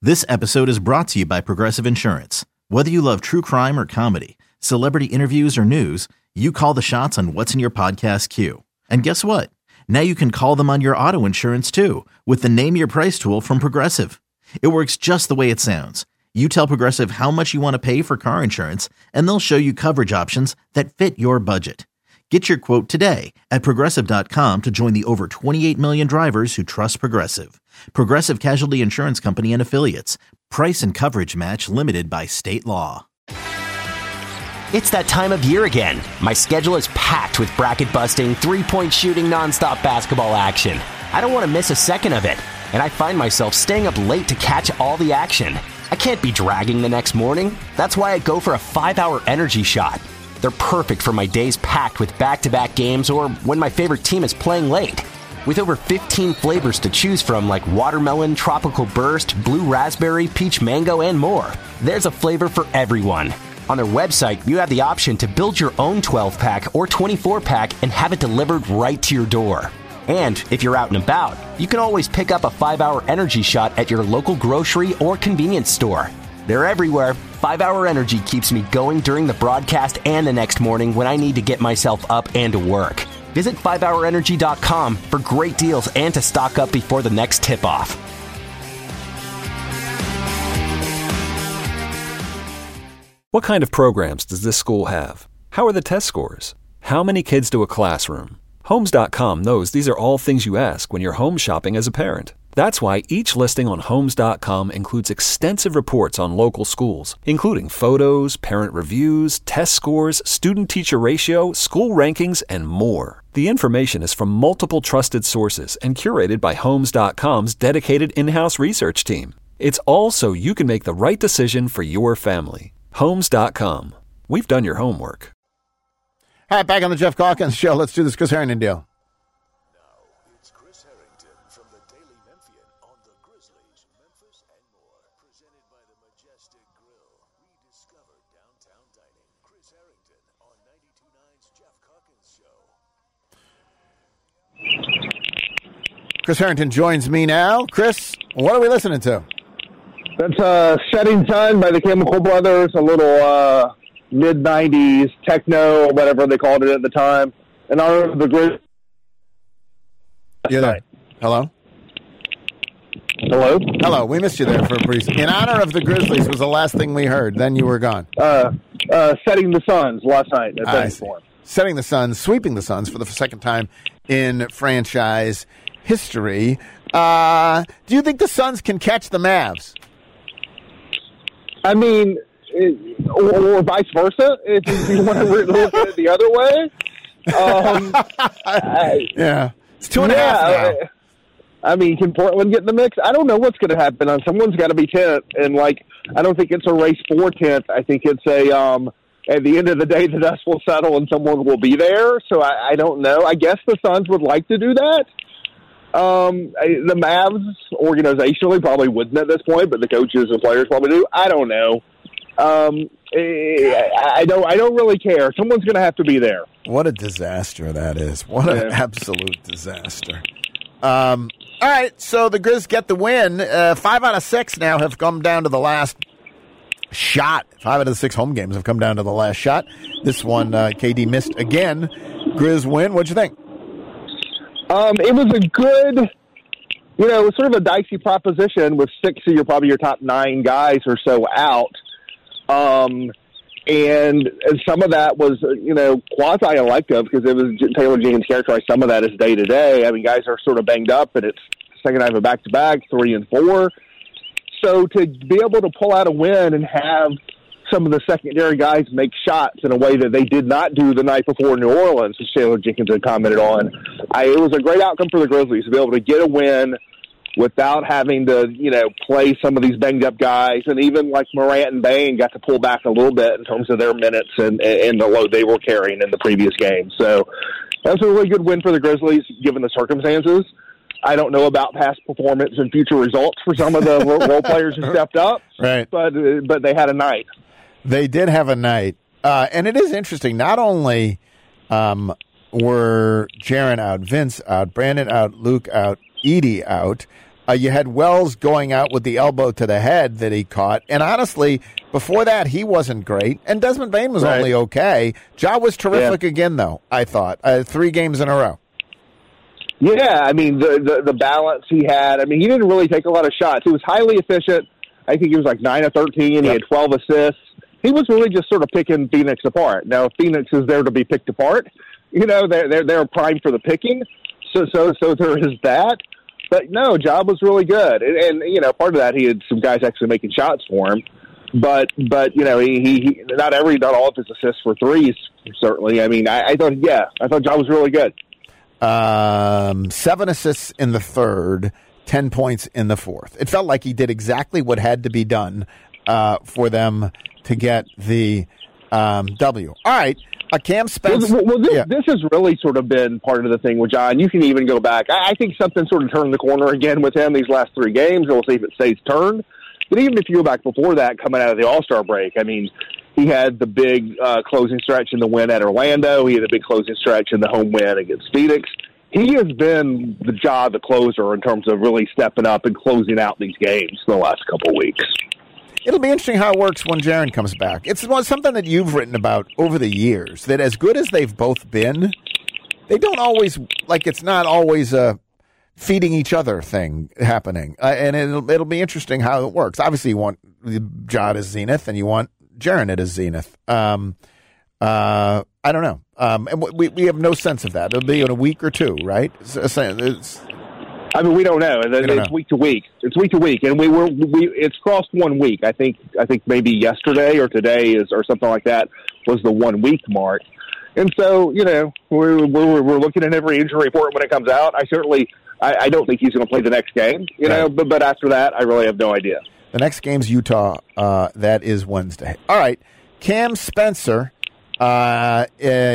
This episode is brought to you by Progressive Insurance. Whether you love true crime or comedy, celebrity interviews or news, you call the shots on what's in your podcast queue. And guess what? Now you can call them on your auto insurance too with the Name Your Price tool from Progressive. It works just the way it sounds. You tell Progressive how much you want to pay for car insurance, and they'll show you coverage options that fit your budget. Get your quote today at Progressive.com to join the over 28 million drivers who trust Progressive. Progressive Casualty Insurance Company and Affiliates. Price and coverage match limited by state law. It's that time of year again. My schedule is packed with bracket-busting, three-point shooting, nonstop basketball action. I don't want to miss a second of it, and I find myself staying up late to catch all the action. I can't be dragging the next morning. That's why I go for a 5-hour energy shot. They're perfect for my days packed with back-to-back games or when my favorite team is playing late. With over 15 flavors to choose from like watermelon, tropical burst, blue raspberry, peach mango, and more, there's a flavor for everyone. On their website, you have the option to build your own 12-pack or 24-pack and have it delivered right to your door. And if you're out and about, you can always pick up a 5-hour energy shot at your local grocery or convenience store. They're everywhere. 5-hour energy keeps me going during the broadcast and the next morning when I need to get myself up and to work. Visit 5hourenergy.com for great deals and to stock up before the next tip-off. What kind of programs does this school have? How are the test scores? How many kids do a classroom? Homes.com knows these are all things you ask when you're home shopping as a parent. That's why each listing on Homes.com includes extensive reports on local schools, including photos, parent reviews, test scores, student-teacher ratio, school rankings, and more. The information is from multiple trusted sources and curated by Homes.com's dedicated in-house research team. It's all so you can make the right decision for your family. Homes.com. We've done your homework. All right, back on the Jeff Calkins Show. Let's do this Chris Harrington deal. Now, it's Chris Harrington from the Daily Memphian on the Grizzlies, Memphis, and more. Presented by the Majestic Grill. Rediscover downtown dining. Chris Harrington on 92.9's Jeff Calkins Show. Chris Harrington joins me now. Chris, what are we listening to? That's Setting Sun by the Chemical Brothers, a little mid-90s techno, or whatever they called it at the time. In honor of the Grizzlies. You're there. Hello? Hello? Hello, we missed you there for a brief. In honor of the Grizzlies was the last thing we heard. Then you were gone. Setting the Suns last night at Benny Forum. Setting the Suns, sweeping the Suns for the second time in franchise history. Do you think the Suns can catch the Mavs? I mean, or vice versa, if you want to look at it the other way. Yeah. It's 2.5 now. I mean, can Portland get in the mix? I don't know what's going to happen. Someone's got to be 10th, and, I don't think it's a race for 10th. I think it's at the end of the day, the dust will settle and someone will be there. So I don't know. I guess the Suns would like to do that. The Mavs organizationally probably wouldn't at this point, but the coaches and players probably do. I don't know. I don't really care. Someone's going to have to be there. What a disaster that is. What an absolute disaster. All right, so the Grizz get the win. 5 out of 6 now have come down to the last shot. 5 out of the 6 home games have come down to the last shot. This one, KD missed again. Grizz win. What'd you think? It was a good, it was sort of a dicey proposition with 6 of probably your top 9 guys or so out. And some of that was, quasi-elective because it was Taylor Jenkins characterized some of that as day-to-day. I mean, guys are sort of banged up, and it's second half of back-to-back, 3 and 4. So to be able to pull out a win and have some of the secondary guys make shots in a way that they did not do the night before in New Orleans, as Taylor Jenkins had commented on, it was a great outcome for the Grizzlies to be able to get a win without having to, play some of these banged-up guys. And even like Morant and Bane got to pull back a little bit in terms of their minutes and the load they were carrying in the previous game. So that's a really good win for the Grizzlies, given the circumstances. I don't know about past performance and future results for some of the role players who stepped up, right? But they had a night. They did have a night. And it is interesting. Not only were Jaren out, Vince out, Brandon out, Luke out, Edey out, You had Wells going out with the elbow to the head that he caught. And honestly, before that, he wasn't great. And Desmond Bain was only okay. Ja was terrific again, though, I thought. 3 games in a row. Yeah, I mean, the balance he had. I mean, he didn't really take a lot of shots. He was highly efficient. I think he was like 9 of 13. He had 12 assists. He was really just sort of picking Phoenix apart. Now, if Phoenix is there to be picked apart, they're primed for the picking. So there is that. But no, Ja was really good, and part of that he had some guys actually making shots for him. But he not all of his assists were threes. Certainly, I mean, I thought Ja was really good. 7 assists in the third, 10 points in the fourth. It felt like he did exactly what had to be done for them to get the W. All right. Cam Spencer. Well, this has really sort of been part of the thing with John. You can even go back. I think something sort of turned the corner again with him these last 3 games. We'll see if it stays turned. But even if you go back before that, coming out of the All-Star break, I mean, he had the big closing stretch in the win at Orlando. He had a big closing stretch in the home win against Phoenix. He has been the closer in terms of really stepping up and closing out these games the last couple of weeks. It'll be interesting how it works when Jaren comes back. It's something that you've written about over the years, that as good as they've both been, they don't always, it's not always a feeding each other thing happening. And it'll be interesting how it works. Obviously, you want Ja at Zenith, and you want Jaren at his Zenith. I don't know. And we have no sense of that. It'll be in a week or 2, right? I mean, we don't know. It's week to week. It's week to week, and it's crossed 1 week. I think maybe yesterday or today or something like that was the 1 week mark. And so we're looking at every injury report when it comes out. I don't think he's going to play the next game. But after that, I really have no idea. The next game's Utah. That is Wednesday. All right, Cam Spencer. Ja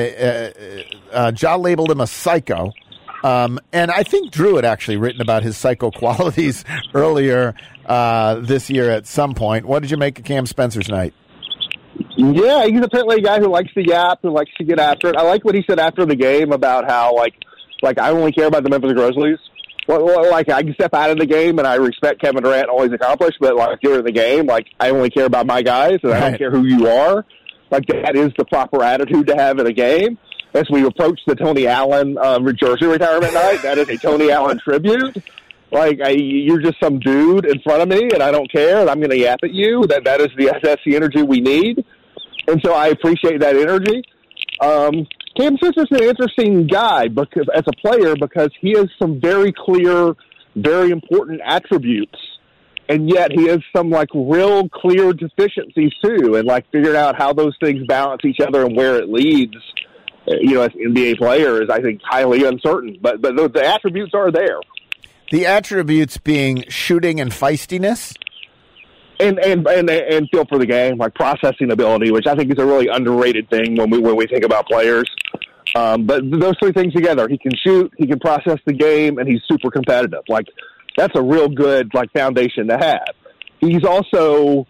labeled him a psycho. And I think Drew had actually written about his psycho qualities earlier this year at some point. What did you make of Cam Spencer's night? Yeah, he's apparently a guy who likes to yap, who likes to get after it. I like what he said after the game about how, I only care about the Memphis Grizzlies. I can step out of the game, and I respect Kevin Durant and all he's accomplished, but, during the game, I only care about my guys, and I don't care who you are. That is the proper attitude to have in a game. As we approach the Tony Allen jersey retirement night, that is a Tony Allen tribute. You're just some dude in front of me, and I don't care, and I'm going to yap at you. That's the energy we need, and so I appreciate that energy. Cam Spencer's an interesting guy because as a player, because he has some very clear, very important attributes, and yet he has some real clear deficiencies too, and figuring out how those things balance each other and where it leads. As an NBA player is, I think, highly uncertain. But the attributes are there. The attributes being shooting and feistiness? And feel for the game, processing ability, which I think is a really underrated thing when we think about players. But those 3 things together, he can shoot, he can process the game, and he's super competitive. That's a real good foundation to have. He's also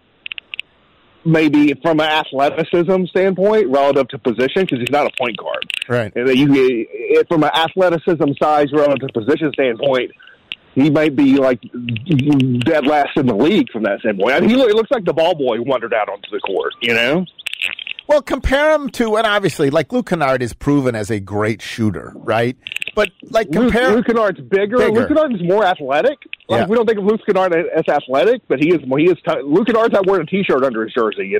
maybe from an athleticism standpoint relative to position, because he's not a point guard. Right. And from an athleticism size relative to position standpoint, he might be dead last in the league from that standpoint. I mean, he looks like the ball boy who wandered out onto the court, Well, compare him to, and obviously, Luke Kennard is proven as a great shooter, right? But compare Luke Kennard's bigger. Luke Kennard is more athletic. We don't think of Luke Kennard as athletic, but he is. Luke Kennard's not wearing a T-shirt under his jersey.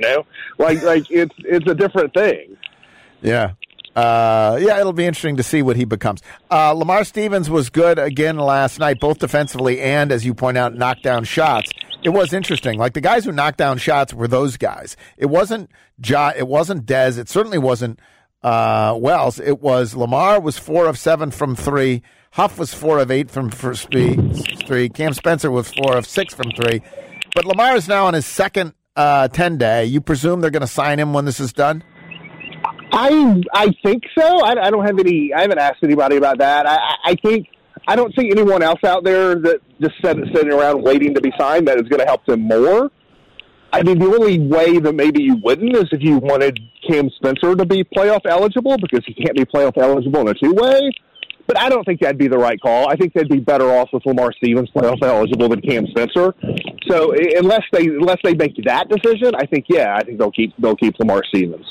It's a different thing. Yeah. It'll be interesting to see what he becomes. Lamar Stevens was good again last night, both defensively and, as you point out, knocked down shots. It was interesting. The guys who knocked down shots were those guys. It wasn't Ja. It wasn't Dez. It certainly wasn't Wells. It was Lamar was 4 of 7 from 3. Huff was 4 of 8 from 3. Cam Spencer was 4 of 6 from 3. But Lamar is now on his second 10-day. You presume they're going to sign him when this is done? I think so. I don't have any. I haven't asked anybody about that. I think I don't see anyone else out there that just sitting around waiting to be signed that is going to help them more. I mean, the only way that maybe you wouldn't is if you wanted Cam Spencer to be playoff eligible, because he can't be playoff eligible in a 2-way. But I don't think that'd be the right call. I think they'd be better off with Lamar Stevens playoff eligible than Cam Spencer. So unless they make that decision, I think they'll keep Lamar Stevens.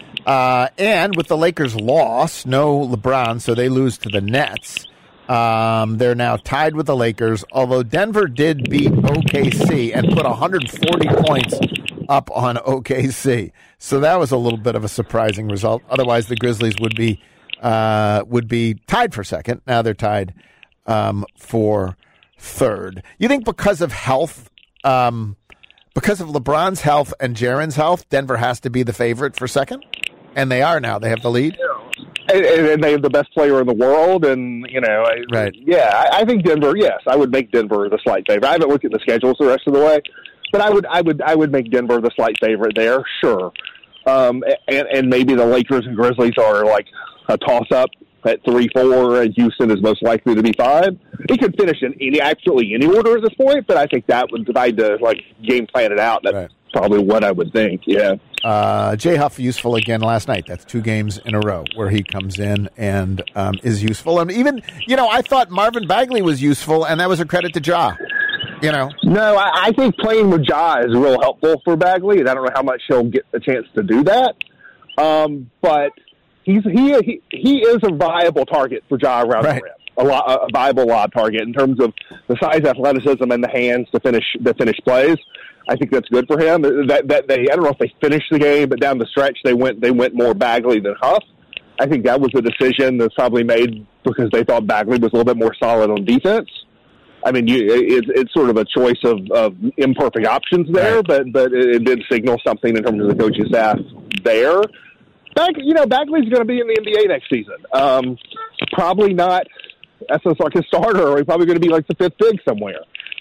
And with the Lakers' loss, no LeBron, so they lose to the Nets. They're now tied with the Lakers, although Denver did beat OKC and put 140 points up on OKC. So that was a little bit of a surprising result. Otherwise, the Grizzlies would be tied for second. Now they're tied for third. You think because of health, because of LeBron's health and Jaren's health, Denver has to be the favorite for second? And they are now. They have the lead. And they have the best player in the world, and right. Yeah, I think Denver. Yes, I would make Denver the slight favorite. I haven't looked at the schedules the rest of the way, but I would make Denver the slight favorite there, sure. And maybe the Lakers and Grizzlies are like a toss up at 3-4, and Houston is most likely to be 5. It could finish in absolutely any order at this point, but I think that would divide to game plan it out. That's right. Probably what I would think. Yeah. Jay Huff useful again last night. That's 2 games in a row where he comes in and is useful. And even, I thought Marvin Bagley was useful, and that was a credit to Ja. No, I think playing with Ja is real helpful for Bagley, and I don't know how much he'll get a chance to do that. But he is a viable target for Ja around the rim. A viable lob target in terms of the size, athleticism, and the hands to finish plays. I think that's good for him. I don't know if they finished the game, but down the stretch they went more Bagley than Huff. I think that was a decision that's probably made because they thought Bagley was a little bit more solid on defense. I mean, it's sort of a choice of imperfect options there, but it did signal something in terms of the coaching staff there. Bagley's going to be in the NBA next season. Probably not as a starter, or he's probably going to be like the 5th pick somewhere.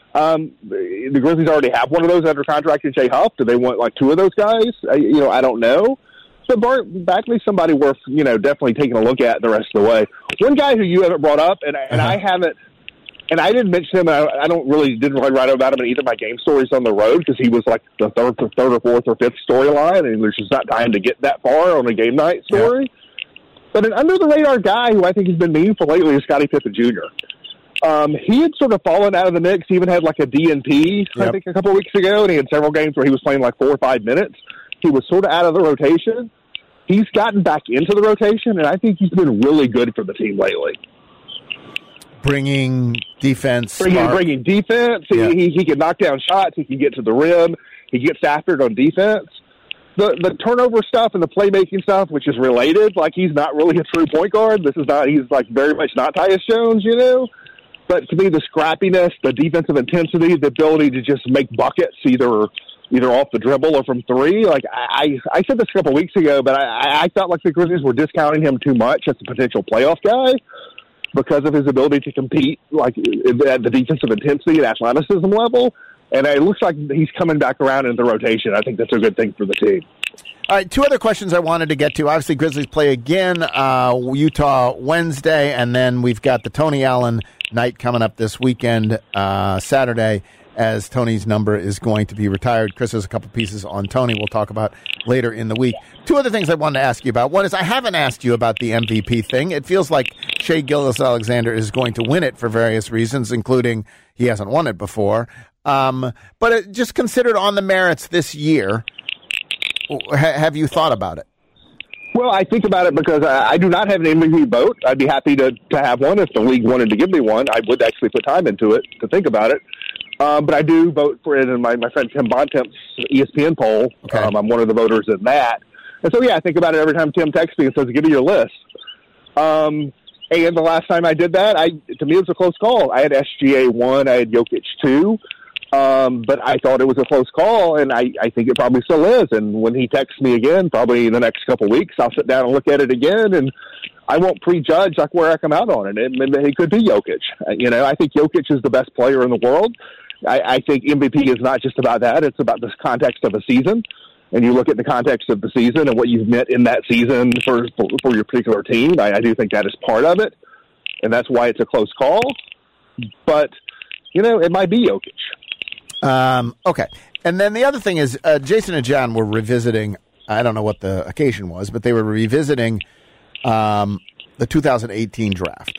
The Grizzlies already have one of those under contract in Jay Huff. Do they want 2 of those guys? I don't know. But Bagley's somebody worth, definitely taking a look at the rest of the way. One guy who you haven't brought up, and I haven't, and I didn't mention him, and I didn't really write about him in either of my game stories on the road because he was like the third or 4th or 5th storyline, and there's just not time to get that far on a game night story. Yeah. But an under-the-radar guy who I think has been meaningful lately is Scottie Pippen Jr. He had sort of fallen out of the mix. He even had a DNP, I think, a couple of weeks ago, and he had several games where he was playing 4 or 5 minutes. He was sort of out of the rotation. He's gotten back into the rotation, and I think he's been really good for the team lately. Bringing defense. Bringing defense. Yeah. He can knock down shots. He can get to the rim. He gets after it on defense. The turnover stuff and the playmaking stuff, which is related, he's not really a true point guard. He's very much not Tyus Jones, But to me, the scrappiness, the defensive intensity, the ability to just make buckets either off the dribble or from 3. I said this a couple weeks ago, but I felt like the Grizzlies were discounting him too much as a potential playoff guy because of his ability to compete at the defensive intensity and athleticism level. And it looks like he's coming back around into the rotation. I think that's a good thing for the team. All right, 2 other questions I wanted to get to. Obviously, Grizzlies play again, Utah Wednesday, and then we've got the Tony Allen night coming up this weekend, Saturday, as Tony's number is going to be retired. Chris has a couple pieces on Tony we'll talk about later in the week. 2 other things I wanted to ask you about. One is I haven't asked you about the MVP thing. It feels like Shai Gilgeous-Alexander is going to win it for various reasons, including he hasn't won it before. But just considered on the merits this year, have you thought about it? Well, I think about it because I do not have an MVP vote. I'd be happy to have one if the league wanted to give me one. I would actually put time into it to think about it. But I do vote for it in my friend Tim Bontemps' ESPN poll. Okay. I'm one of the voters in that. And so, I think about it every time Tim texts me and says, give me your list. And the last time I did that, to me, it was a close call. I had SGA 1, I had Jokic 2. But I thought it was a close call, and I think it probably still is. And when he texts me again, probably in the next couple of weeks, I'll sit down and look at it again, and I won't prejudge where I come out on it. It could be Jokic. I think Jokic is the best player in the world. I think MVP is not just about that. It's about the context of a season. And you look at the context of the season and what you've met in that season for your particular team. I do think that is part of it, and that's why it's a close call. But, it might be Jokic. Okay. And then the other thing is Jason and John were revisiting, I don't know what the occasion was, but they were revisiting the 2018 draft.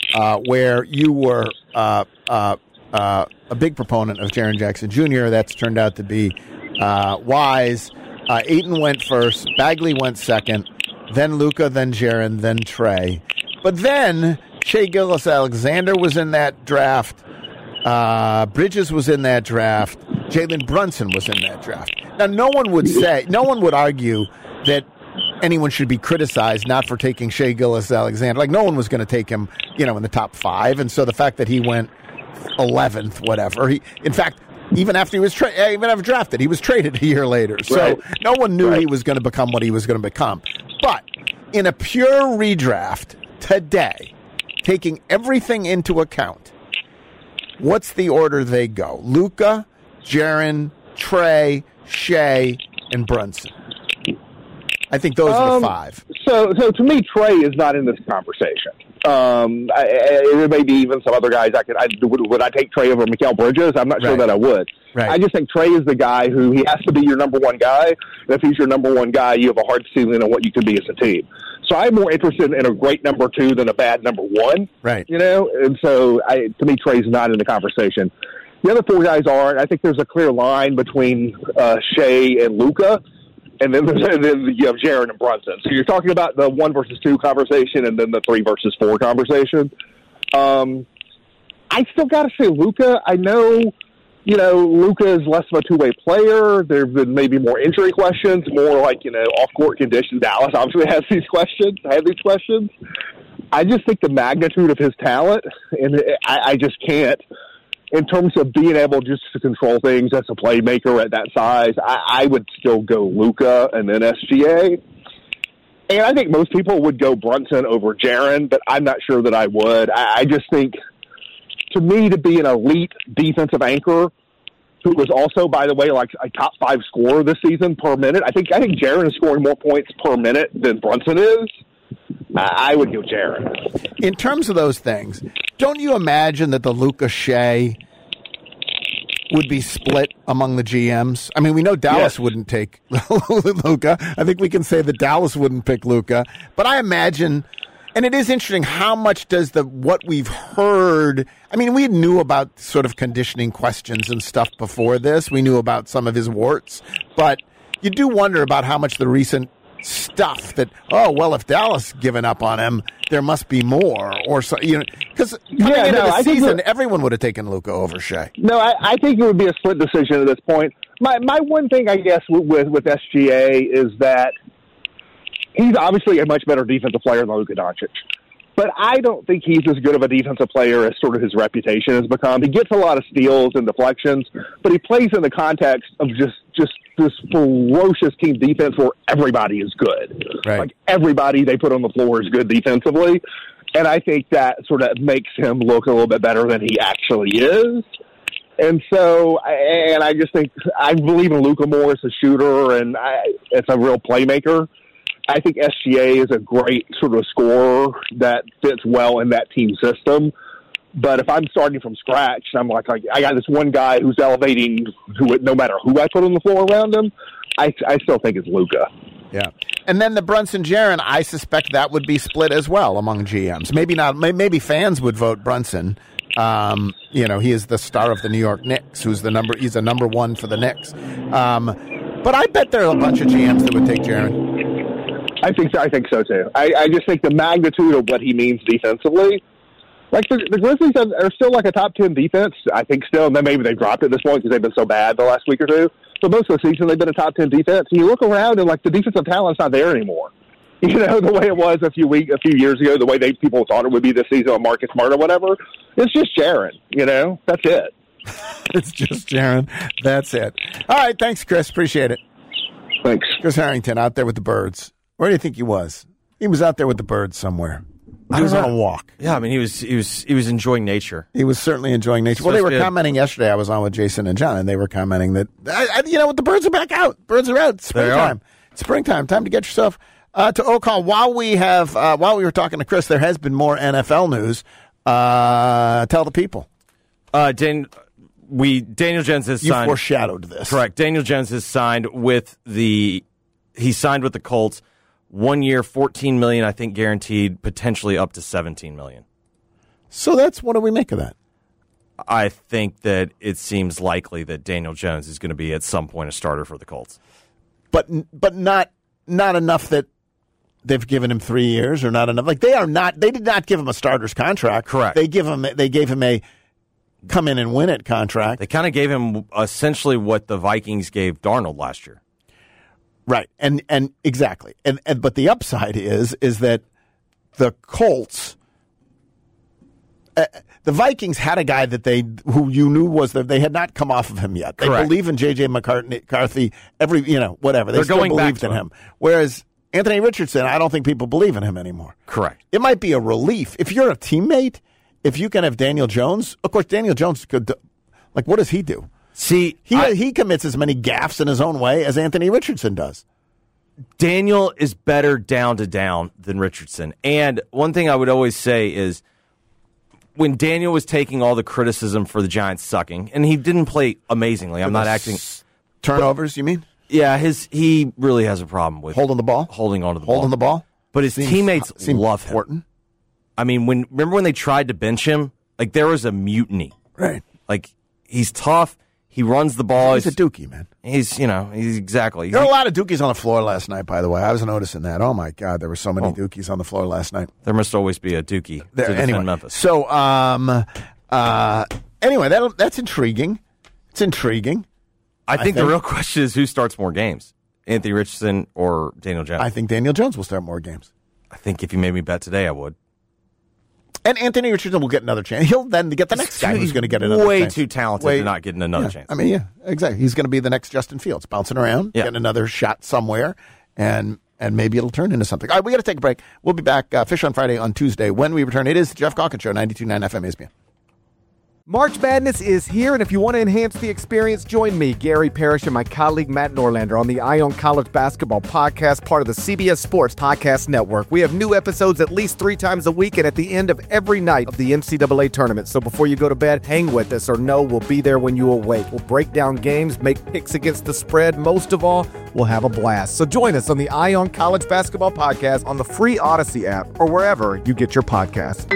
where you were a big proponent of Jaren Jackson Jr. That's turned out to be wise. Ayton went first, Bagley went second, then Luka, then Jaren, then Trey. But then Shai Gilgeous-Alexander was in that draft. Bridges was in that draft. Jalen Brunson was in that draft. Now, no one would argue that anyone should be criticized not for taking Shai Gilgeous-Alexander. Like, no one was going to take him, in the top 5. And so the fact that he went 11th, whatever. In fact, even after he was drafted, he was traded a year later. So no one knew he was going to become what he was going to become. But in a pure redraft today, taking everything into account, what's the order they go? Luka, Jaren, Trey, Shai, and Brunson. I think those are the 5. So to me, Trey is not in this conversation. There may be even some other guys would I take Trey over Mikal Bridges? I'm not sure that I would. Right. I just think Trey is the guy who he has to be your number one guy. And if he's your number one guy, you have a hard ceiling on what you can be as a team. So I'm more interested in a great number 2 than a bad number 1. Right. And so to me, Trey's not in the conversation. The other 4 guys are. I think there's a clear line between Shai and Luka. And then you have Jaren and Brunson. So you're talking about the 1 versus 2 conversation and then the 3 versus 4 conversation. I still got to say Luka. I know, Luka is less of a two-way player. There have been maybe more injury questions, more like, off-court conditions. Dallas obviously has these questions. I just think the magnitude of his talent, and I just can't. In terms of being able just to control things as a playmaker at that size, I would still go Luka and then SGA. And I think most people would go Brunson over Jaren, but I'm not sure that I would. I just think, to me, to be an elite defensive anchor, who was also, by the way, like a top 5 scorer this season per minute, I think Jaren is scoring more points per minute than Brunson is. I would go Jaren. In terms of those things, don't you imagine that the Luka Shai would be split among the GMs? I mean, we know Dallas wouldn't take Luka. I think we can say that Dallas wouldn't pick Luka. But I imagine, and it is interesting, how much does what we've heard, I mean, we knew about sort of conditioning questions and stuff before this. We knew about some of his warts. But you do wonder about how much the recent stuff that, if Dallas given up on him, there must be more, or so, because coming into the season, everyone would have taken Luka over Shai. No, I think it would be a split decision at this point. My one thing, I guess, with SGA is that he's obviously a much better defensive player than Luka Doncic. But I don't think he's as good of a defensive player as sort of his reputation has become. He gets a lot of steals and deflections, but he plays in the context of just this ferocious team defense where everybody is good. Right. Like, everybody they put on the floor is good defensively. And I think that sort of makes him look a little bit better than he actually is. And so, I just think I believe in Luka more as a shooter and as a real playmaker. I think SGA is a great sort of scorer that fits well in that team system. But if I'm starting from scratch, I'm like I got this one guy who's elevating no matter who I put on the floor around him, I still think it's Luka. Yeah. And then the Brunson Jaren, I suspect that would be split as well among GMs. Maybe not. Maybe fans would vote Brunson. He is the star of the New York Knicks, he's a number 1 for the Knicks. But I bet there are a bunch of GMs that would take Jaren. I think so too. I just think the magnitude of what he means defensively, like the Grizzlies are still like a top 10 defense. I think still, and then maybe they've dropped it at this point because they've been so bad the last week or two. But most of the season they've been a top 10 defense. And you look around and like the defensive talent's not there anymore. The way it was a few years ago, the way people thought it would be this season on Marcus Smart or whatever. It's just Jaren. That's it. It's just Jaren. That's it. All right, thanks, Chris. Appreciate it. Thanks, Chris Harrington out there with the birds. Where do you think he was? He was out there with the birds somewhere. He was on a walk. Yeah, I mean, he was enjoying nature. He was certainly enjoying nature. Well, they were commenting yesterday. I was on with Jason and John, and they were commenting that, the birds are back out. Birds are out. Springtime. Springtime. Time to get yourself to Ocon. While we were talking to Chris, there has been more NFL news. Tell the people. Daniel Jones has signed. You foreshadowed this. Correct. Daniel Jones has signed with the Colts. 1 year, $14 million, I think, guaranteed, potentially up to $17 million. So what do we make of that? I think that it seems likely that Daniel Jones is going to be at some point a starter for the Colts. But not enough that they've given him 3 years, or not enough. Like they did not give him a starter's contract. Correct. They gave him a come in and win it contract. They kind of gave him essentially what the Vikings gave Darnold last year. Right. And exactly. And but the upside is that the Colts, the Vikings had a guy who you knew was that they had not come off of him yet. They Correct. believe in J.J. McCarthy, whatever. They They're still going back believed to in him. Whereas Anthony Richardson, I don't think people believe in him anymore. Correct. It might be a relief. If you're a teammate, if you can have Daniel Jones, of course, Daniel Jones could, what does he do? See, He commits as many gaffes in his own way as Anthony Richardson does. Daniel is better down to down than Richardson. And one thing I would always say is when Daniel was taking all the criticism for the Giants sucking, and he didn't play amazingly. I'm not acting Turnovers, you mean? Yeah, he really has a problem with holding the ball, holding onto the ball. Holding the ball. But his teammates love him. Important. I mean, remember when they tried to bench him? Like there was a mutiny. Right. Like he's tough. He runs the ball. He's a dookie, man. He's exactly. There were a lot of dookies on the floor last night, by the way. I was noticing that. Oh, my God, there were so many dookies on the floor last night. There must always be a dookie to defend Memphis. So, anyway, that's intriguing. It's intriguing. I think the real question is who starts more games, Anthony Richardson or Daniel Jones? I think Daniel Jones will start more games. I think if you made me bet today, I would. And Anthony Richardson will get another chance. He'll then get the next guy who's going to get another chance. Way too talented to not getting another chance. I mean, yeah, exactly. He's going to be the next Justin Fields, bouncing around, getting another shot somewhere, and maybe it'll turn into something. All right, we got to take a break. We'll be back, Fish on Friday on Tuesday. When we return, it is the Jeff Calkins Show, 92.9 FM ESPN. March Madness is here, and if you want to enhance the experience, join me, Gary Parrish, and my colleague Matt Norlander on the Ion College Basketball Podcast, part of the CBS Sports Podcast Network. We have new episodes at least 3 times a week and at the end of every night of the NCAA tournament. So before you go to bed, hang with us or know we'll be there when you awake. We'll break down games, make picks against the spread. Most of all, we'll have a blast. So join us on the Ion College Basketball Podcast on the free Odyssey app or wherever you get your podcasts.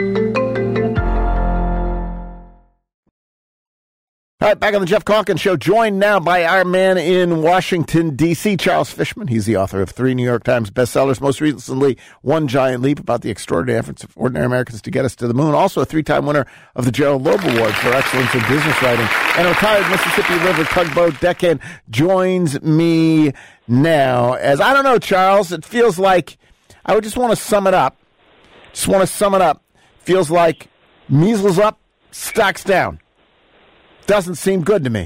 All right, back on the Jeff Calkins Show, joined now by our man in Washington, D.C., Charles Fishman. He's the author of 3 New York Times bestsellers, most recently One Giant Leap, about the extraordinary efforts of ordinary Americans to get us to the moon. Also a 3-time winner of the Gerald Loeb Award for excellence in business writing. And a retired Mississippi River tugboat deckhand joins me now. As I don't know, Charles, it feels like, I would just want to sum it up. Feels like measles up, stocks down. Doesn't seem good to me.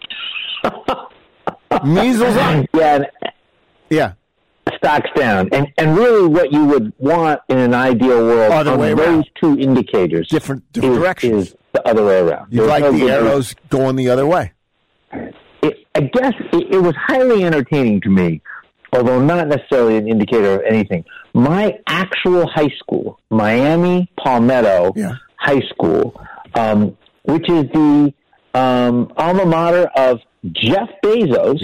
Measles up. Yeah. Stocks down. And really what you would want in an ideal world Other of way those around. two indicators Different directions. is the other way around. You'd like the arrows going the other way. I guess it was highly entertaining to me, although not necessarily an indicator of anything. My actual high school, Miami Palmetto High School, which is the alma mater of Jeff Bezos,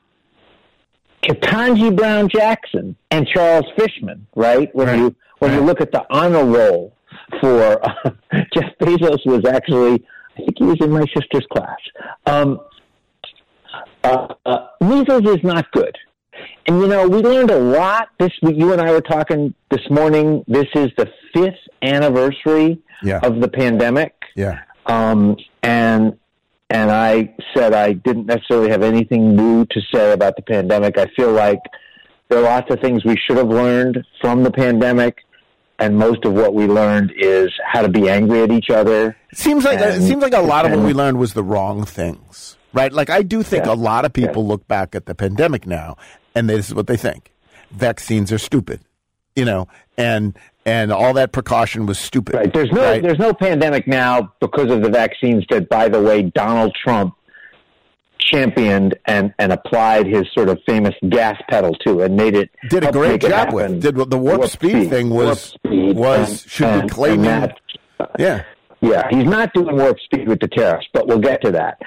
Ketanji Brown Jackson, and Charles Fishman, right? When you look at the honor roll for Jeff Bezos was actually, I think he was in my sister's class. Measles is not good. And, we learned a lot. You and I were talking this morning. This is the 5th anniversary of the pandemic. Yeah. And I said I didn't necessarily have anything new to say about the pandemic. I feel like there are lots of things we should have learned from the pandemic, and most of what we learned is how to be angry at each other. It seems like a lot of what we learned was the wrong things, right? Like I do think a lot of people look back at the pandemic now, and this is what they think: vaccines are stupid, and all that precaution was stupid. Right. There's no pandemic now because of the vaccines that, by the way, Donald Trump championed and applied his sort of famous gas pedal to and made it did a great job with. Did the warp speed thing should be claiming. Yeah. He's not doing warp speed with the tariffs, but we'll get to that.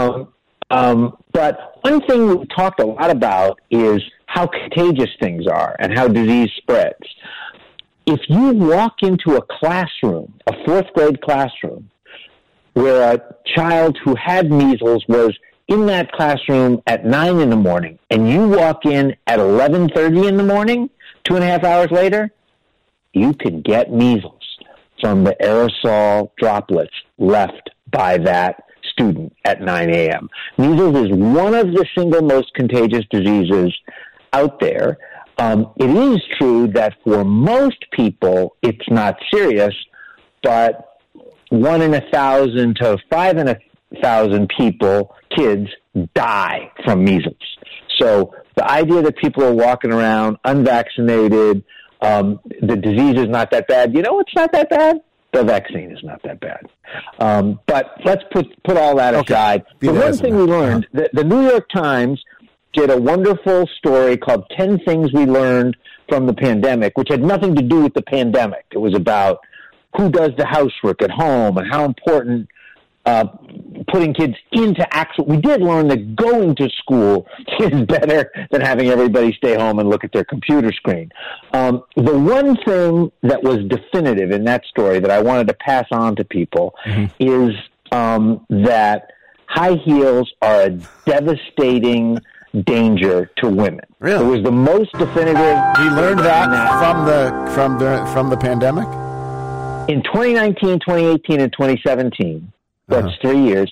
But one thing we've talked a lot about is how contagious things are and how disease spreads. if you walk into a classroom, a fourth grade classroom, where a child who had measles was in that classroom at 9 in the morning, and you walk in at 11:30 in the morning, 2.5 hours later, you could get measles from the aerosol droplets left by that student at 9 a.m. Measles is one of the single most contagious diseases out there. It is true that for most people, it's not serious, but 1 in 1,000 to 5 in 1,000 people, kids, die from measles. So the idea that people are walking around unvaccinated, the disease is not that bad. You know, it's not that bad. The vaccine is not that bad. But let's put all that aside. The one thing we learned, the New York Times did a wonderful story called 10 Things We Learned from the Pandemic, which had nothing to do with the pandemic. It was about who does the housework at home and how important putting kids into actual... We did learn that going to school is better than having everybody stay home and look at their computer screen. The one thing that was definitive in that story that I wanted to pass on to people is that high heels are a devastating danger to women. Really? It was the most definitive. We learned that from the pandemic? In 2019, 2018, and 2017, that's 3 years,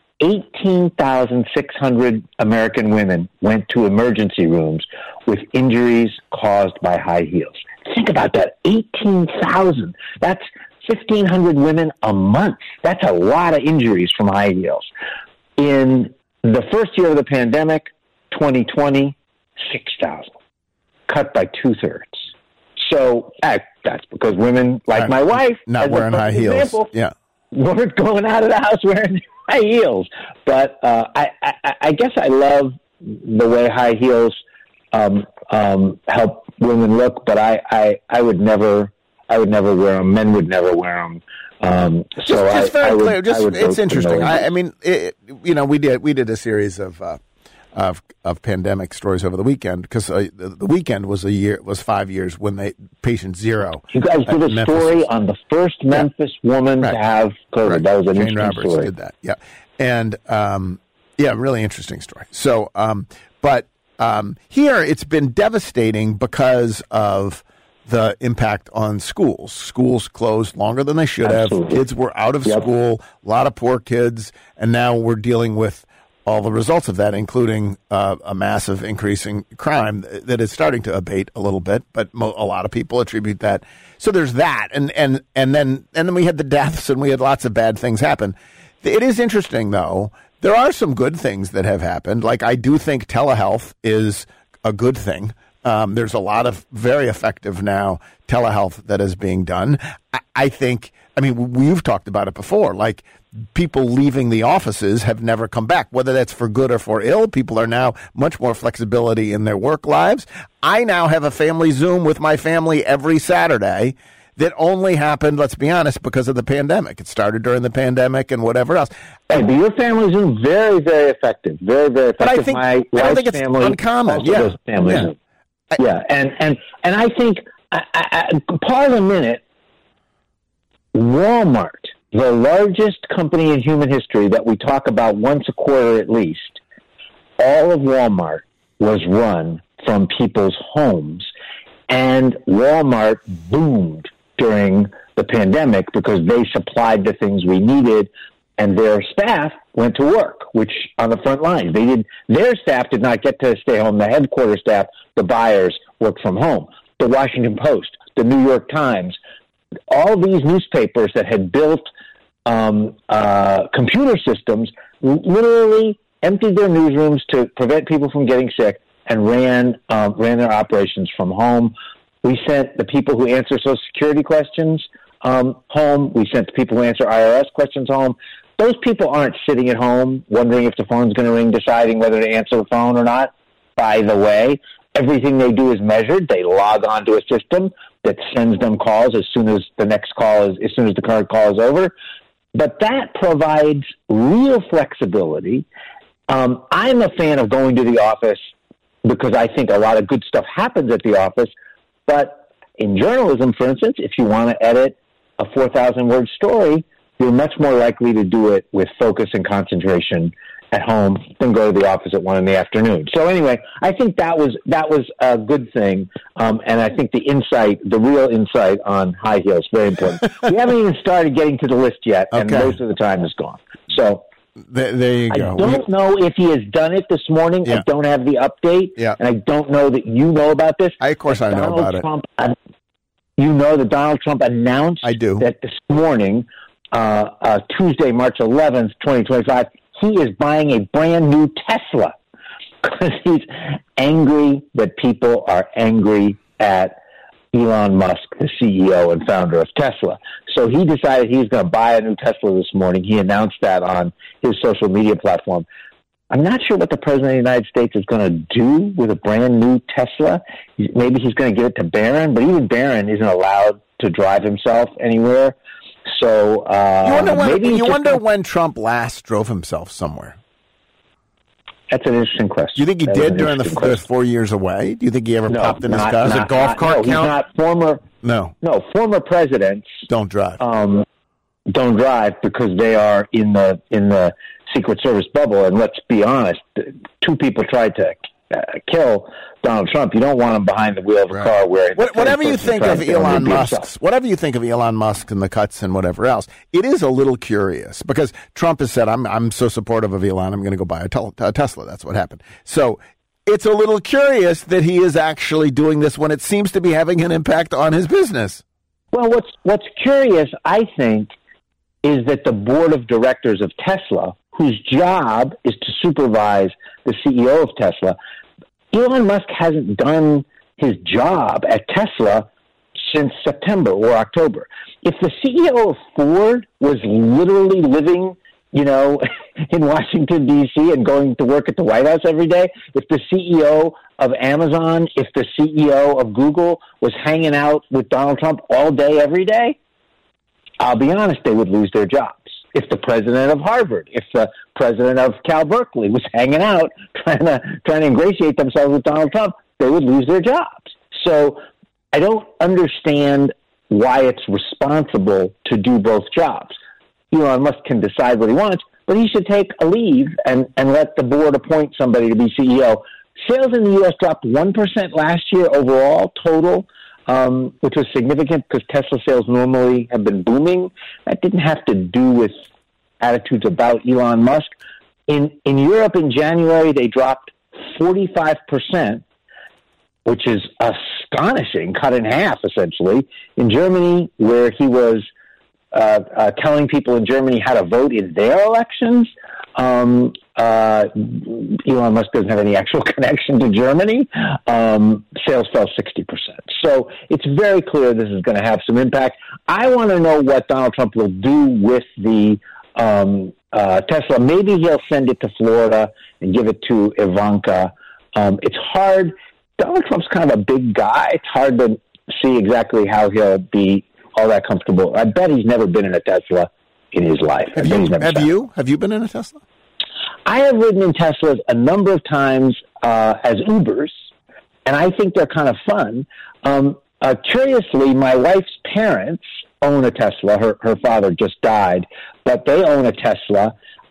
18,600 American women went to emergency rooms with injuries caused by high heels. Think about that, 18,000. That's 1,500 women a month. That's a lot of injuries from high heels. In the first year of the pandemic, 2020, 6,000, cut by 2/3. So that's because women, like my wife, not wearing high heels, weren't going out of the house wearing high heels. But I guess I love the way high heels help women look. But I would never wear them. Men would never wear them. It's interesting. I mean, we did a series of pandemic stories over the weekend because the weekend was 5 years when patient zero. You guys did a story on the first Memphis woman to have COVID. Right. That was an interesting Roberts story. Did that, and really interesting story. So, here it's been devastating because of the impact on schools. Schools closed longer than they should have. Kids were out of school, a lot of poor kids, and now we're dealing with all the results of that, including a massive increase in crime that is starting to abate a little bit, but a lot of people attribute that. So there's that, and then we had the deaths, and we had lots of bad things happen. It is interesting, though. There are some good things that have happened. Like, I do think telehealth is a good thing. There's a lot of very effective now telehealth that is being done. I think, we've talked about it before, like, people leaving the offices have never come back, whether that's for good or for ill. People are now much more flexibility in their work lives. I now have a family Zoom with my family every Saturday that only happened, let's be honest, because of the pandemic. It started during the pandemic and whatever else. Hey, but your family Zoom, very, very effective. Very, very effective. But I don't think it's uncommon. Zoom. And I think, pardon a minute, Walmart, the largest company in human history that we talk about once a quarter at least, all of Walmart was run from people's homes, and Walmart boomed during the pandemic because they supplied the things we needed, and their staff went to work, which on the front lines. Their staff did not get to stay home. The headquarters staff, the buyers, worked from home. The Washington Post, the New York Times, all these newspapers that had built computer systems literally emptied their newsrooms to prevent people from getting sick and ran their operations from home. We sent the people who answer Social Security questions home. We sent the people who answer IRS questions home. Those people aren't sitting at home wondering if the phone's going to ring, deciding whether to answer the phone or not. By the way, everything they do is measured. They log on to a system that sends them calls as soon as the current call is over. But that provides real flexibility. I'm a fan of going to the office because I think a lot of good stuff happens at the office. But in journalism, for instance, if you want to edit a 4,000-word story, you're much more likely to do it with focus and concentration at home than go to the office at 1 p.m. So anyway, I think that was a good thing, and I think the real insight on high heels, very important. We haven't even started getting to the list yet, and most of the time is gone. So there you go. I don't know if he has done it this morning. Yeah. I don't have the update, and I don't know that you know about this. Of course I know about it. You know that Donald Trump announced that this morning, Tuesday, March 11th, 2025, he is buying a brand new Tesla because he's angry that people are angry at Elon Musk, the CEO and founder of Tesla. So he decided he's going to buy a new Tesla this morning. He announced that on his social media platform. I'm not sure what the president of the United States is going to do with a brand new Tesla. Maybe he's going to give it to Barron, but even Barron isn't allowed to drive himself anywhere. So you wonder when Trump last drove himself somewhere. That's an interesting question. Do you think he did during the 4 years away? Do you think he ever popped in his car? Does a golf cart count? Former presidents don't drive. Don't drive because they are in the Secret Service bubble. And let's be honest, two people tried to kill Donald Trump. You don't want him behind the wheel of a car wearing. Whatever you think of Elon Musk and the cuts and whatever else, it is a little curious because Trump has said, "I'm so supportive of Elon, I'm going to go buy a Tesla." That's what happened. So it's a little curious that he is actually doing this when it seems to be having an impact on his business. Well, what's curious, I think, is that the board of directors of Tesla, whose job is to supervise the CEO of Tesla, Elon Musk hasn't done his job at Tesla since September or October. If the CEO of Ford was literally living, in Washington, D.C. and going to work at the White House every day, if the CEO of Amazon, if the CEO of Google was hanging out with Donald Trump all day, every day, I'll be honest, they would lose their jobs. If the president of Harvard, if the president of Cal Berkeley was hanging out trying to ingratiate themselves with Donald Trump, they would lose their jobs. So I don't understand why it's responsible to do both jobs. Elon Musk can decide what he wants, but he should take a leave and let the board appoint somebody to be CEO. Sales in the U.S. dropped 1% last year overall, total, which was significant because Tesla sales normally have been booming. That didn't have to do with attitudes about Elon Musk. In Europe in January, they dropped 45%, which is astonishing, cut in half, essentially. In Germany, where he was telling people in Germany how to vote in their elections, Elon Musk doesn't have any actual connection to Germany. Sales fell 60%. So it's very clear this is going to have some impact. I want to know what Donald Trump will do with the Tesla. Maybe he'll send it to Florida and give it to Ivanka. It's hard. Donald Trump's kind of a big guy. It's hard to see exactly how he'll be all that comfortable. I bet he's never been in a Tesla in his life. Have you been in a Tesla? I have ridden in Teslas a number of times as Ubers, and I think they're kind of fun. Curiously, my wife's parents own a Tesla. Her father just died, but they own a Tesla.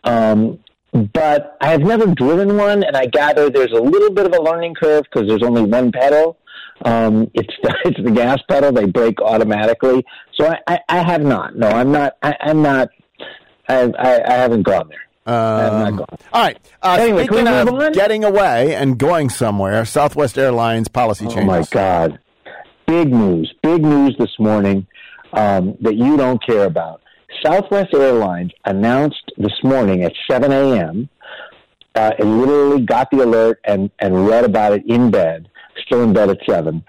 But I have never driven one, and I gather there's a little bit of a learning curve because there's only one pedal. It's the gas pedal. They brake automatically. So I have not. No, I'm not. I'm not. I haven't gone there. I'm not gone. All right. Anyway, speaking of getting away and going somewhere, Southwest Airlines policy changes. Oh my God! Big news this morning that you don't care about. Southwest Airlines announced this morning at 7 a.m. And literally got the alert and read about it in bed, still in bed at 7,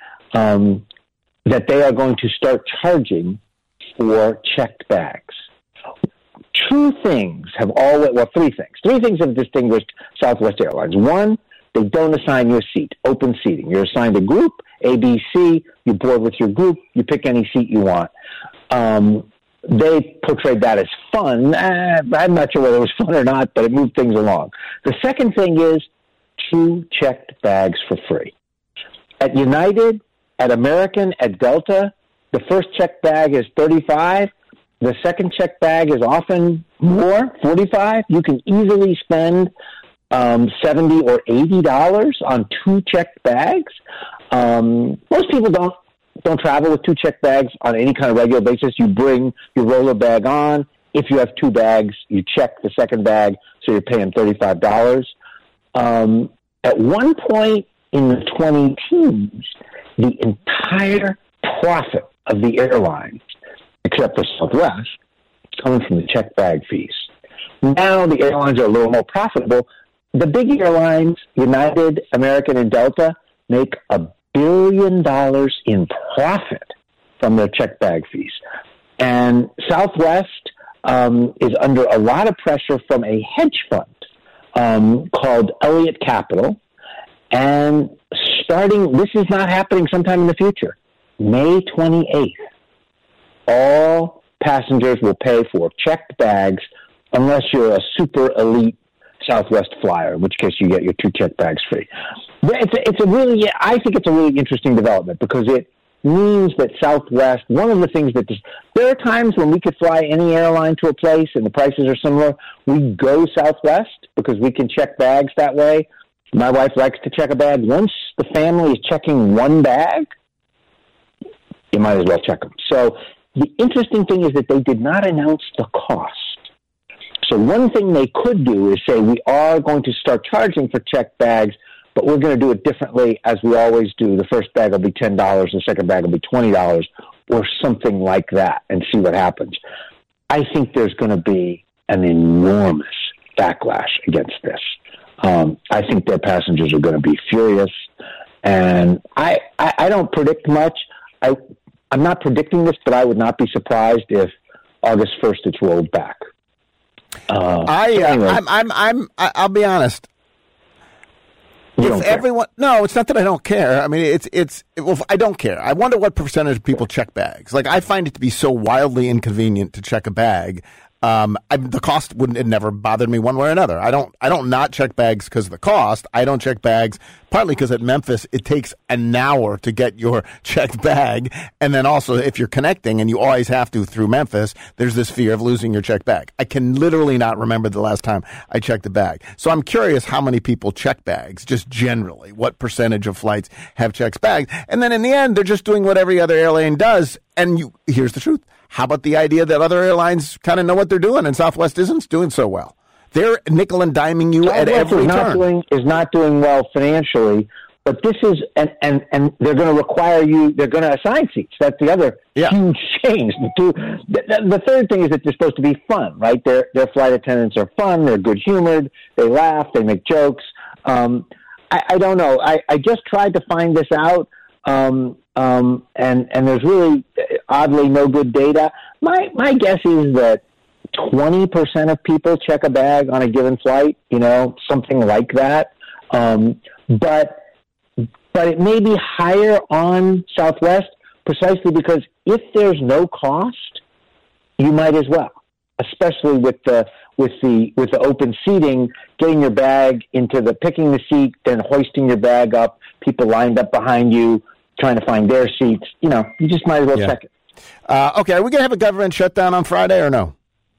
that they are going to start charging for checked bags. Three things have distinguished Southwest Airlines. One, they don't assign you a seat, open seating. You're assigned a group, A, B, C. You board with your group. You pick any seat you want. They portrayed that as fun. I'm not sure whether it was fun or not, but it moved things along. The second thing is 2 checked bags for free. At United, At American, at Delta, the first checked bag is $35. The second checked bag is often more, $45. You can easily spend $70 or $80 on 2 checked bags. Most people don't travel with 2 checked bags on any kind of regular basis. You bring your roller bag on. If you have 2 bags, you check the second bag, so you're paying $35. At one point in the 2010s, the entire profit of the airlines, except for Southwest, is coming from the checked bag fees. Now the airlines are a little more profitable. The big airlines, United, American, and Delta, make $1 billion in profit from their checked bag fees. And Southwest is under a lot of pressure from a hedge fund called Elliott Capital. And this is not happening sometime in the future, May 28th, all passengers will pay for checked bags unless you're a super elite Southwest flyer, in which case you get your 2 checked bags free. I think it's a really interesting development because it means that Southwest, one of the things that there are times when we could fly any airline to a place and the prices are similar. We go Southwest because we can check bags that way. My wife likes to check a bag. Once the family is checking 1 bag, you might as well check them. So the interesting thing is that they did not announce the cost. So one thing they could do is say, we are going to start charging for checked bags, but we're going to do it differently as we always do. The first bag will be $10, the second bag will be $20, or something like that, and see what happens. I think there's going to be an enormous backlash against this. I think their passengers are going to be furious, and I don't predict much. I'm not predicting this, but I would not be surprised if August 1st it's rolled back. Anyway. I'll be honest. No, it's not that I don't care. I mean, I don't care. I wonder what percentage of people check bags. Like, I find it to be so wildly inconvenient to check a bag. The cost it never bothered me one way or another. I don't not check bags because of the cost. I don't check bags partly because at Memphis it takes an hour to get your checked bag, and then also if you're connecting and you always have to through Memphis, there's this fear of losing your checked bag. I can literally not remember the last time I checked a bag. So I'm curious how many people check bags, just generally. What percentage of flights have checked bags? And then in the end, they're just doing what every other airline does. And here's the truth. How about the idea that other airlines kind of know what they're doing and Southwest isn't doing so well? They're nickel and diming you at every turn. Is not doing well financially, but this is, and they're going to require you, they're going to assign seats. That's the other huge change. The third thing is that they're supposed to be fun, right? Their flight attendants are fun, they're good-humored, they laugh, they make jokes. I don't know. I just tried to find this out. And there's really oddly no good data. My guess is that 20% of people check a bag on a given flight, something like that. But it may be higher on Southwest precisely because if there's no cost, you might as well, especially with the open seating, getting your bag picking the seat, then hoisting your bag up, people lined up behind you, trying to find their seats. You just might as well check it. Okay, are we going to have a government shutdown on Friday or no?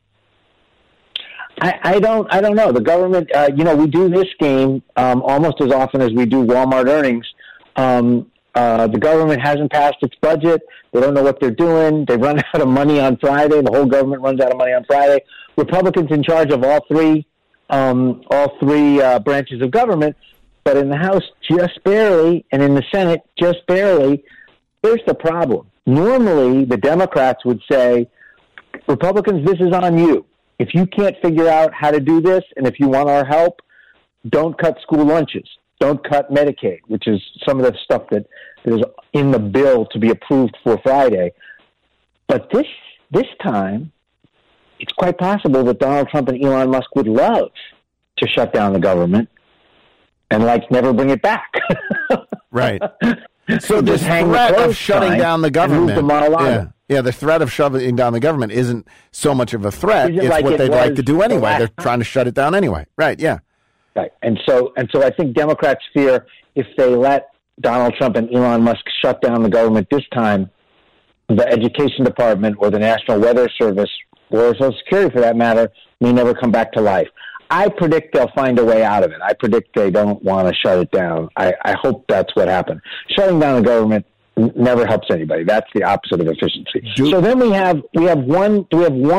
I don't know. The government, we do this game almost as often as we do Walmart earnings. The government hasn't passed its budget. They don't know what they're doing. They run out of money on Friday. The whole government runs out of money on Friday. Republicans in charge of all three branches of government, but in the House just barely, and in the Senate just barely. Here's the problem. Normally, the Democrats would say, Republicans, this is on you. If you can't figure out how to do this, and if you want our help, don't cut school lunches. Don't cut Medicaid, which is some of the stuff that is in the bill to be approved for Friday. But this time, it's quite possible that Donald Trump and Elon Musk would love to shut down the government and never bring it back. Right. So this threat of shutting down the government, the threat of shutting down the government isn't so much of a threat. It's what they'd like to do anyway. They're trying to shut it down anyway. Right, yeah. Right. And so I think Democrats fear if they let Donald Trump and Elon Musk shut down the government this time, the Education Department or the National Weather Service, or Social Security for that matter, may never come back to life. I predict they'll find a way out of it. I predict they don't want to shut it down. I hope that's what happened. Shutting down the government never helps anybody. That's the opposite of efficiency. So then we have one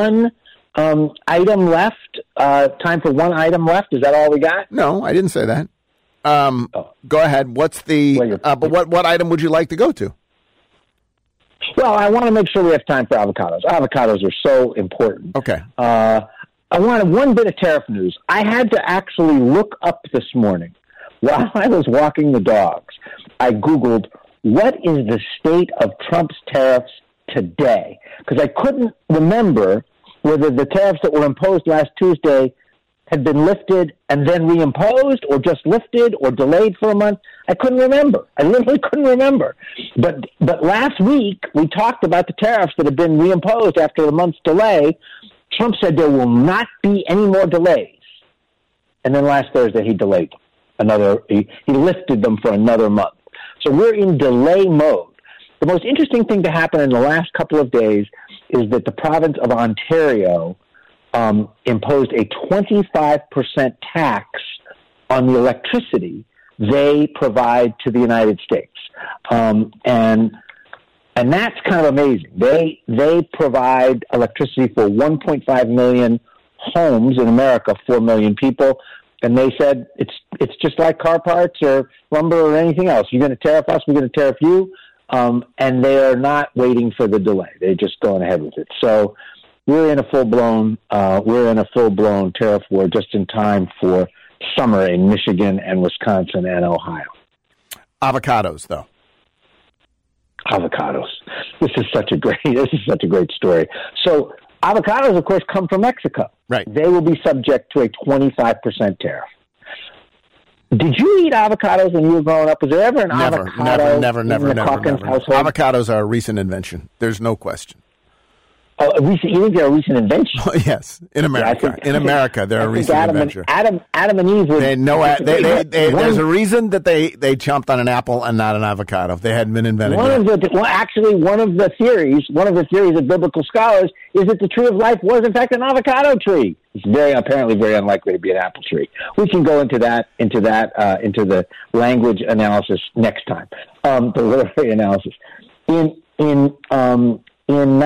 item left. Time for one item left. Is that all we got? No, I didn't say that. Go ahead. What's the? But what item would you like to go to? Well, I want to make sure we have time for avocados. Avocados are so important. Okay. I wanted one bit of tariff news. I had to actually look up this morning while I was walking the dogs. I Googled, what is the state of Trump's tariffs today? Because I couldn't remember whether the tariffs that were imposed last Tuesday had been lifted and then reimposed, or just lifted or delayed for a month. I couldn't remember. I literally couldn't remember. But last week, we talked about the tariffs that had been reimposed after a month's delay. Trump said there will not be any more delays. And then last Thursday, he delayed them. He lifted them for another month. So we're in delay mode. The most interesting thing to happen in the last couple of days is that the province of Ontario imposed a 25% tax on the electricity they provide to the United States. And that's kind of amazing. They provide electricity for 1.5 million homes in America, 4 million people. And they said it's just like car parts or lumber or anything else. You're going to tariff us, we're going to tariff you. And they are not waiting for the delay. They're just going ahead with it. So we're in a full blown tariff war just in time for summer in Michigan and Wisconsin and Ohio. Avocados, though. Avocados. This is such a great story. So avocados, of course, come from Mexico. Right. They will be subject to a 25% tariff. Did you eat avocados when you were growing up? Was there ever an avocado never. household? Avocados are a recent invention. There's no question. Oh, you think they're a recent invention? Oh, yes, in America. They're a recent invention. Adam and Eve were. There's a reason that they chomped on an apple and not an avocado. They hadn't been invented yet. One of the theories of biblical scholars is that the tree of life was in fact an avocado tree. It's apparently very unlikely to be an apple tree. We can go into the language analysis next time. The literary analysis. In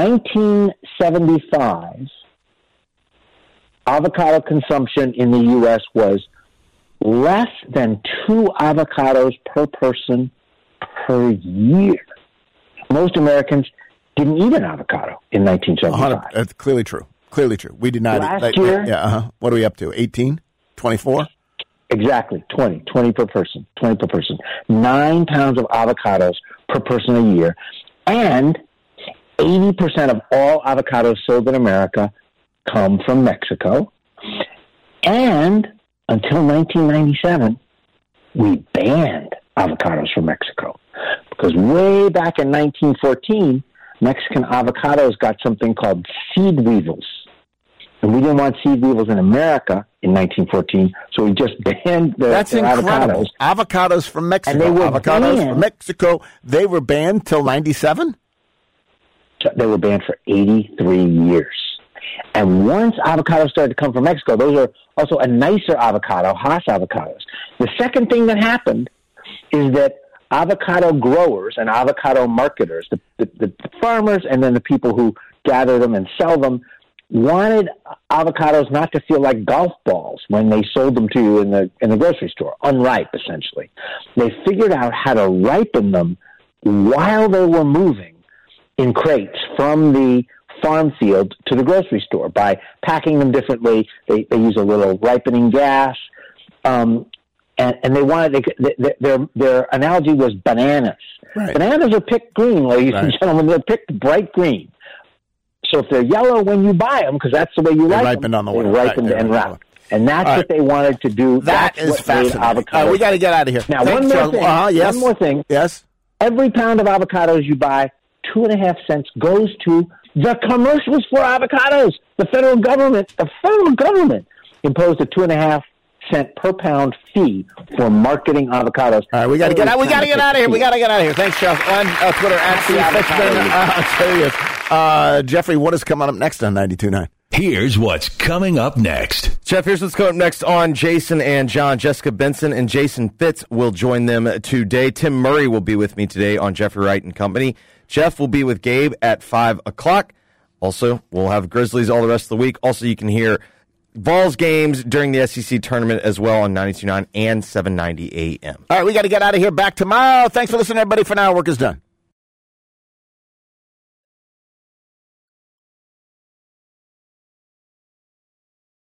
1975, avocado consumption in the U.S. was less than 2 avocados per person per year. Most Americans didn't eat an avocado in 1975. That's clearly true. We did not. Last year, what are we up to? 18? 24? Exactly, 20 per person. 9 pounds of avocados per person a year, and 80% of all avocados sold in America come from Mexico. And until 1997, we banned avocados from Mexico. Because way back in 1914, Mexican avocados got something called seed weevils. And we didn't want seed weevils in America in 1914, so we just banned That's incredible. avocados. Avocados from Mexico. And they were from Mexico. They were banned till 97? They were banned for 83 years. And once avocados started to come from Mexico, those are also a nicer avocado, Hass avocados. The second thing that happened is that avocado growers and avocado marketers, the farmers and then the people who gather them and sell them, wanted avocados not to feel like golf balls when they sold them to you in the grocery store, unripe, essentially. They figured out how to ripen them while they were moving in crates from the farm field to the grocery store by packing them differently. They use a little ripening gas, and they wanted their analogy was bananas. Right. Bananas are picked green, ladies and gentlemen. They're picked bright green. So if they're yellow when you buy them, because that's the way you like ripened them, on the way. they're ripened and wrapped. And that's what they wanted to do. That that's is fascinating. We got to get out of here. Now, one more thing. Yes. Every pound of avocados you buy, 2.5 cents goes to the commercials for avocados. The federal government imposed a 2.5 cent per pound fee for marketing avocados. All right, we got to get out. We got to get out of here. We got to get out of here. Thanks, Jeff. On Twitter at @CFishman. Jeffrey, what is coming up next on 92.9? Here's what's coming up next. Jeff, here's what's coming up next on Jason and John. Jessica Benson and Jason Fitz will join them today. Tim Murray will be with me today on Jeffrey Wright and Company. Jeff will be with Gabe at 5 o'clock. Also, we'll have Grizzlies all the rest of the week. Also, you can hear Vols games during the SEC tournament as well on 92.9 and 790 AM. All right, we got to get out of here. Back tomorrow. Thanks for listening, everybody. For now, work is done.